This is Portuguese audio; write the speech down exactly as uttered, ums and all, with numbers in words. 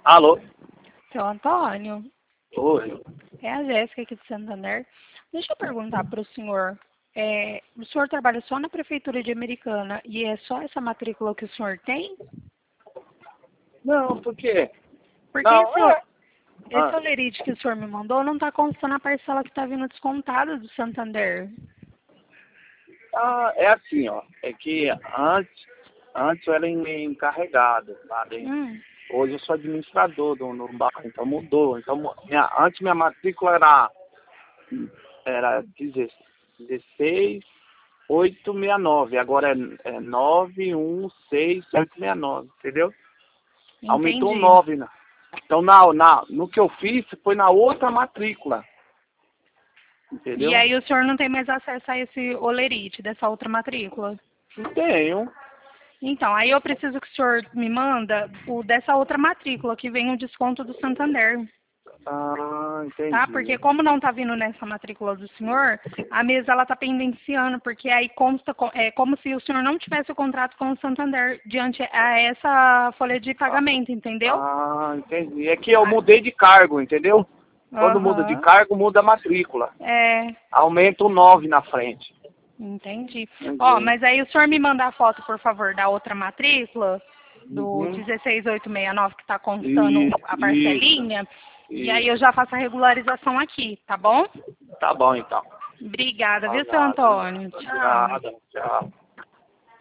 Alô? Seu Antônio, Oi. é a Jéssica aqui de Santander. Deixa eu perguntar para o senhor, é, o senhor trabalha só na Prefeitura de Americana e é só essa matrícula que o senhor tem? Não, por quê? Porque Não, esse, é... esse Ah, olerite que o senhor me mandou não está constando a parcela que está vindo descontada do Santander. ah, é assim, ó. É que antes, antes eu era em- encarregado, sabe? Hum, Hoje eu sou administrador do no banco, então mudou. Então, mu- minha, antes minha matrícula era, era dezesseis oito seis nove, agora é, é nove um seis sete seis nove, entendeu? Aumentou um entendi. nove, né? Então, na, na, no que eu fiz, foi na outra matrícula, E entendeu? aí o senhor não tem mais acesso a esse olerite dessa outra matrícula? Não tenho. Então, aí eu preciso que o senhor me manda o dessa outra matrícula, que vem o desconto do Santander. Ah, Tá? entendi. Porque como não tá vindo nessa matrícula do senhor, a mesa ela tá pendenciando, porque aí consta, co- é como se o senhor não tivesse o contrato com o Santander diante a essa folha de pagamento, entendeu? Ah, entendi. É que eu mudei de cargo, entendeu? Quando muda de Aham. cargo, muda a matrícula. É, Aumenta o nove na frente. entendi. Ó, Entendi. mas aí o senhor me manda a foto, por favor, da outra matrícula, do Uhum. dezesseis mil oitocentos e sessenta e nove, que tá constando Isso, a isso, parcelinha, e aí eu isso. já faço a regularização aqui, tá bom? Tá bom, então. Obrigada, Ah, viu, seu nada. Antônio? Tchau. Nada. Tchau.